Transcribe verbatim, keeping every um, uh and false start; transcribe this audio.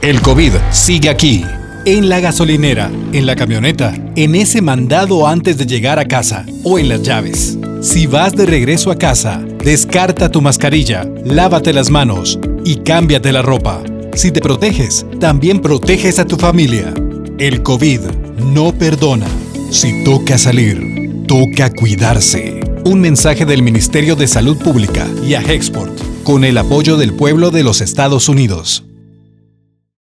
El COVID sigue aquí. En la gasolinera, en la camioneta, en ese mandado antes de llegar a casa o en las llaves. Si vas de regreso a casa, descarta tu mascarilla, lávate las manos y cámbiate la ropa. Si te proteges, también proteges a tu familia. El COVID no perdona. Si toca salir, toca cuidarse. Un mensaje del Ministerio de Salud Pública y Agexport, con el apoyo del pueblo de los Estados Unidos.